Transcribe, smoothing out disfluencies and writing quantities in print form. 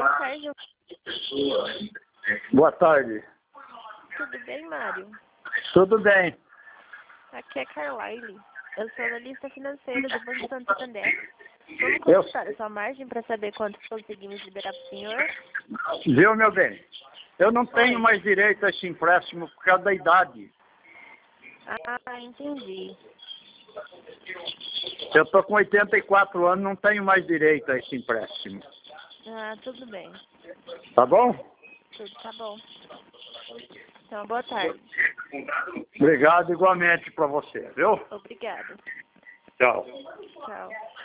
Boa tarde. Boa tarde. Tudo bem, Mário? Tudo bem. Aqui é Carlyle. Eu sou analista financeira do Banco Santander. Vamos consultar a sua margem para saber quanto conseguimos liberar para o senhor? Viu, meu bem? Eu não tenho mais direito a esse empréstimo por causa da idade. Ah, entendi. Eu estou com 84 anos, não tenho mais direito a esse empréstimo. Ah, tudo bem. Tá bom? Tudo tá bom. Então, boa tarde. Obrigado igualmente para você, viu? Obrigada. Tchau. Tchau.